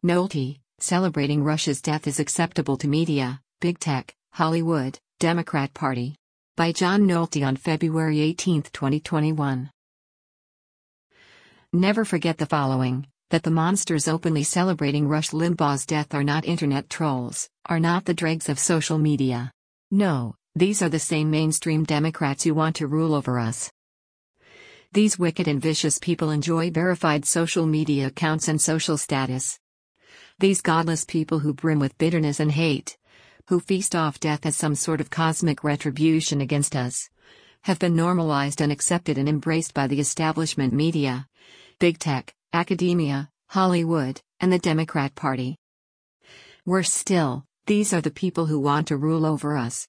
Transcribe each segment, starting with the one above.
Nolte, celebrating Rush's death is acceptable to media, big tech, Hollywood, Democrat Party. By John Nolte on February 18, 2021. Never forget the following, that the monsters openly celebrating Rush Limbaugh's death are not internet trolls, are not the dregs of social media. No, these are the same mainstream Democrats who want to rule over us. These wicked and vicious people enjoy verified social media accounts and social status. These godless people who brim with bitterness and hate, who feast off death as some sort of cosmic retribution against us, have been normalized and accepted and embraced by the establishment media, big tech, academia, Hollywood, and the Democrat Party. Worse still, these are the people who want to rule over us.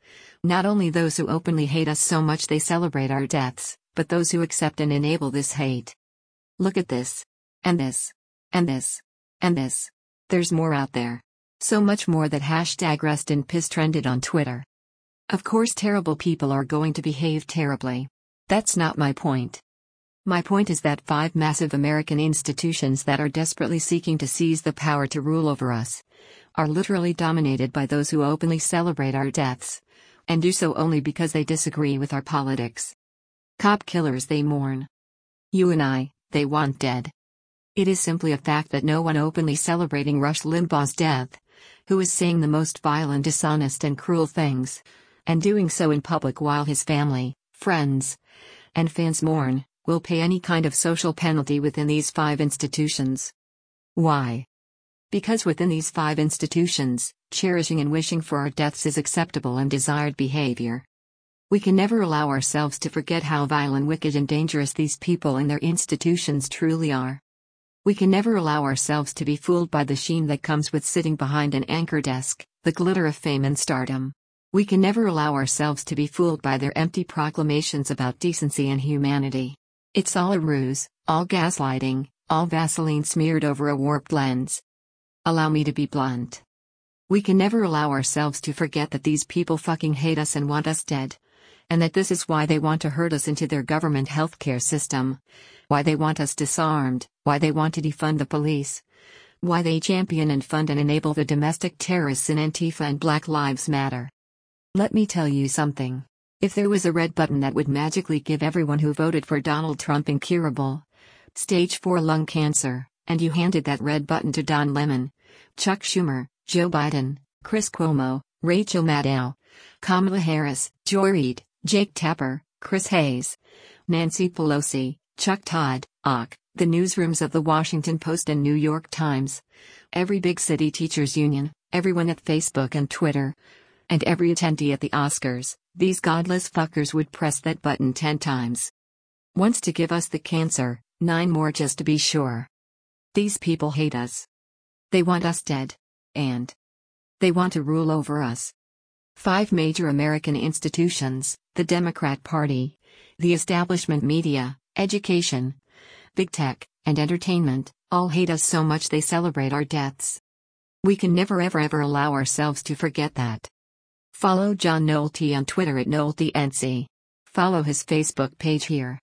Not only those who openly hate us so much they celebrate our deaths, but those who accept and enable this hate. Look at this. And this. And this. And this. There's more out there. So much more that #RestInPiss trended on Twitter. Of course terrible people are going to behave terribly. That's not my point. My point is that 5 massive American institutions that are desperately seeking to seize the power to rule over us are literally dominated by those who openly celebrate our deaths, and do so only because they disagree with our politics. Cop killers they mourn. You and I, they want dead. It is simply a fact that no one openly celebrating Rush Limbaugh's death, who is saying the most vile and dishonest and cruel things, and doing so in public while his family, friends, and fans mourn, will pay any kind of social penalty within these 5 institutions. Why? Because within these 5 institutions, cherishing and wishing for our deaths is acceptable and desired behavior. We can never allow ourselves to forget how vile and wicked and dangerous these people and their institutions truly are. We can never allow ourselves to be fooled by the sheen that comes with sitting behind an anchor desk, the glitter of fame and stardom. We can never allow ourselves to be fooled by their empty proclamations about decency and humanity. It's all a ruse, all gaslighting, all Vaseline smeared over a warped lens. Allow me to be blunt. We can never allow ourselves to forget that these people fucking hate us and want us dead. And that this is why they want to herd us into their government healthcare system. Why they want us disarmed, why they want to defund the police. Why they champion and fund and enable the domestic terrorists in Antifa and Black Lives Matter. Let me tell you something. If there was a red button that would magically give everyone who voted for Donald Trump incurable stage 4 lung cancer, and you handed that red button to Don Lemon, Chuck Schumer, Joe Biden, Chris Cuomo, Rachel Maddow, Kamala Harris, Joy Reid, Jake Tapper, Chris Hayes, Nancy Pelosi, Chuck Todd, the newsrooms of the Washington Post and New York Times, every big city teachers union, everyone at Facebook and Twitter, and every attendee at the Oscars, these godless fuckers would press that button 10 times. Once to give us the cancer, 9 more just to be sure. These people hate us. They want us dead. And they want to rule over us. 5 major American institutions, the Democrat Party, the establishment media, education, big tech, and entertainment, all hate us so much they celebrate our deaths. We can never ever allow ourselves to forget that. Follow John Nolte on Twitter at NolteNC. Follow his Facebook page here.